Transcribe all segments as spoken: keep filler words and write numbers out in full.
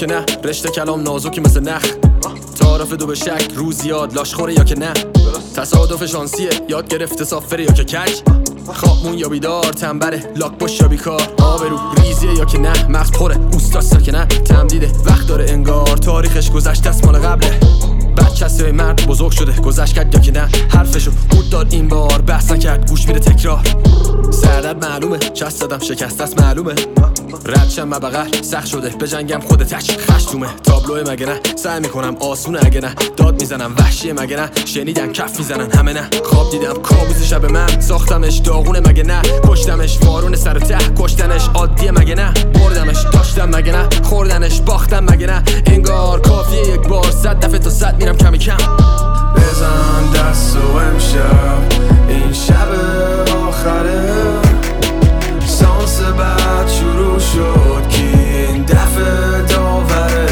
که نه، رشته کلام نازکی مثل نخ. تعارف دو به شک، روز یاد لاش خوره یا که نه. تصادف شانسیه، یاد گرفته سافره یا که کج. خوابمون یا بیدار، تنبره لاک باش یا بیکار. آبرو ریزیه یا که نه، مغز پره اوستاستا که نه. تمدیده وقت داره انگار، تاریخش گذشته است مال قبله. بچه هستی مرد بزرگ شده، گذشت کرد یا که نه. حرفشو بود داد این بار، بحث نکرد گوش میده تکرار. سردرد معلومه، چست دادم شکست است معلومه. ردشم مبغر سخت شده، به جنگم خود تچ خشتومه. تابلوه مگه نه، سعی میکنم آسونه اگه نه. داد میزنم وحشیه مگه نه، شنیدن کف میزنن همه نه. خواب دیدم کابوس شب من، ساختمش داغونه مگه نه. کشتمش وارون سر ته، کشتنش عادیه مگه نه. بردمش داشتم مگه نه، خوردنش باختم مگه نه. انگار کافیه یک بار، صد دفعه تا صد میرم کمی کم. بزن دست و امشب این شب آخره، سانس بعد شروع شد که این دفعه داوره.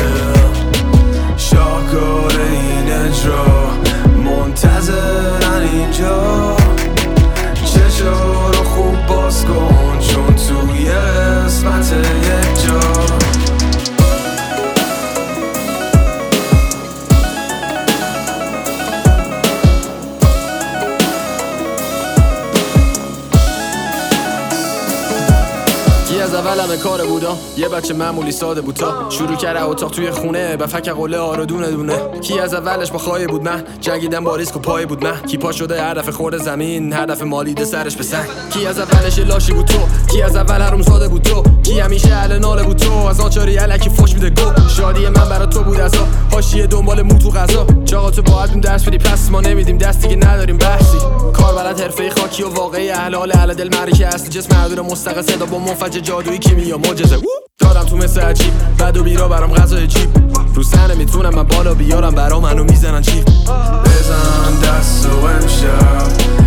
شاهکار این اجرا منتظرن اینجا. چشا رو خوب باز کن چون توی قسمت یک جا. از اول همه کار بودا، یه بچه معمولی ساده بود تا شروع کرده اتاق توی خونه به فک قله آرو دونه دونه. کی از اولش با خواهی بود من، جنگیدن با ریسک و پای بود من. کی پا شده هر دفعه خورده زمین، هر دفعه مالیده سرش به سنگ. کی از اولش لاشی بود تو، کی از اول حروم زاده بود تو. کی همیشه اهل ناله بود تو، از آنچاری الکی فوش میده گو. شادی من برا تو بود ازا، حاشیه دنبال مو تو غذا. چاقا تو باید بیم درس بدی پس ما نمیدیم دستی که نداریم بحثی. کار بلد حرفه خاکی و واقعی اهل حال اهل دل معرکه است. جسم معدور مستقل صدا با منفجر جادویی کیمیا معجزه. دارم تو مثل عجیب بد و بیرا برام غذای جیب. رو سر نمیتونم من بالا بیارم برا منو میزنن چیپ. بزن دست و امشب